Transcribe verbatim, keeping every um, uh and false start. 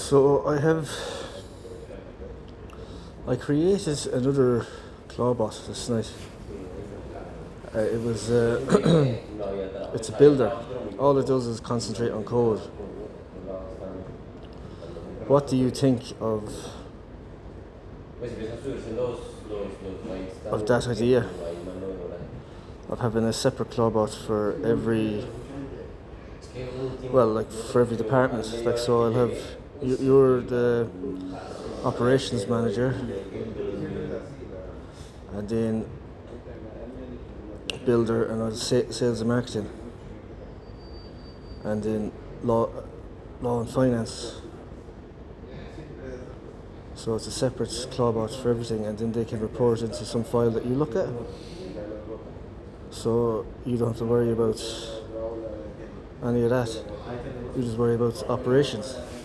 So I have I created another Clawbot this night. Uh, it was uh, it's a builder. All it does is concentrate on code. What do you think of of that idea of having a separate Clawbot for every well, like for every department? Like, so I'll have you, you're the operations manager, and then builder, and I'll sa- sales and marketing, and then law, law and finance. So it's a separate Clawbot for everything, and then they can report into some file that you look at. So you don't have to worry about any of that. You just worry about operations.